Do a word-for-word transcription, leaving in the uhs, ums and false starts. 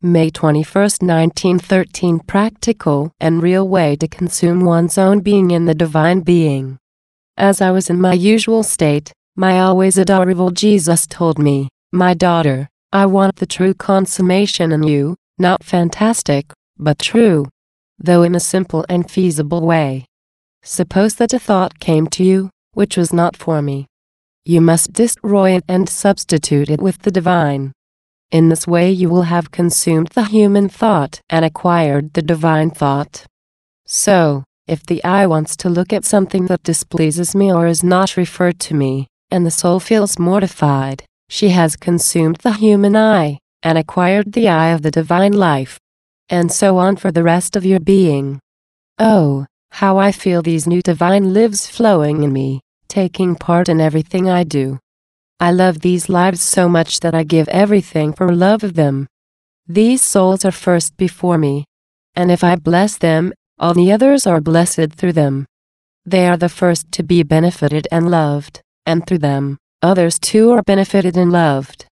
May twenty-first, nineteen thirteen. Practical and real way to consume one's own being in the divine being. As I was in my usual state, my always adorable Jesus told me, "My daughter, I want the true consummation in you, not fantastic, but true, though in a simple and feasible way." Suppose that a thought came to you, which was not for me. You must destroy it and substitute it with the divine. In this way you will have consumed the human thought and acquired the divine thought. So, if the eye wants to look at something that displeases me or is not referred to me, and the soul feels mortified, she has consumed the human eye, and acquired the eye of the divine life. And so on for the rest of your being. Oh, how I feel these new divine lives flowing in me, taking part in everything I do. I love these lives so much that I give everything for love of them. These souls are first before me. And if I bless them, all the others are blessed through them. They are the first to be benefited and loved, and through them, others too are benefited and loved.